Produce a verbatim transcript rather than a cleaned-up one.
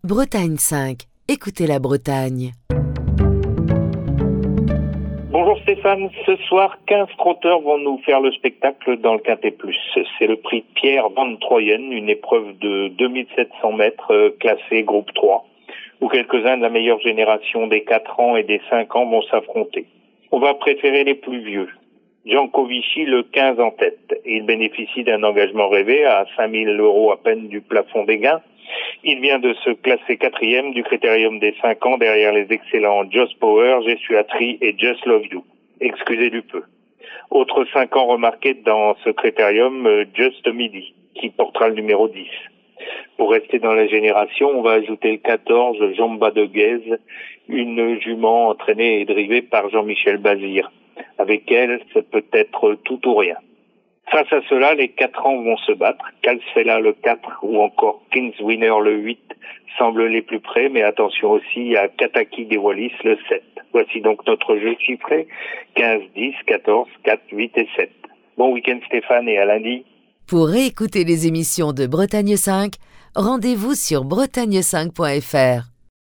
Bretagne cinq, écoutez la Bretagne. Bonjour Stéphane, ce soir quinze trotteurs vont nous faire le spectacle dans le Quintet Plus. C'est le prix Pierre Van Troyen, une épreuve de deux mille sept cents mètres classée groupe trois, où quelques-uns de la meilleure génération des quatre ans et des cinq ans vont s'affronter. On va préférer les plus vieux. Gianco Vichy, le quinze en tête. Il bénéficie d'un engagement rêvé à cinq mille euros à peine du plafond des gains. Il vient de se classer quatrième du critérium des cinq ans derrière les excellents Just Power, Jessuatri et Just Love You. Excusez du peu. Autre cinq ans remarqué dans ce critérium, Just Midi, qui portera le numéro dix. Pour rester dans la génération, on va ajouter le quatorze, Jamba de Guèze, une jument entraînée et drivée par Jean-Michel Bazir. Avec elle, c'est peut-être tout ou rien. Face à cela, les quatre ans vont se battre. Calcella le quatre ou encore King's Winner le huit semblent les plus près, mais attention aussi à Kataki des Wallis le sept. Voici donc notre jeu chiffré, quinze, dix, quatorze, quatre, huit et sept. Bon week-end Stéphane et à lundi. Pour réécouter les émissions de Bretagne cinq, rendez-vous sur bretagne cinq point f r.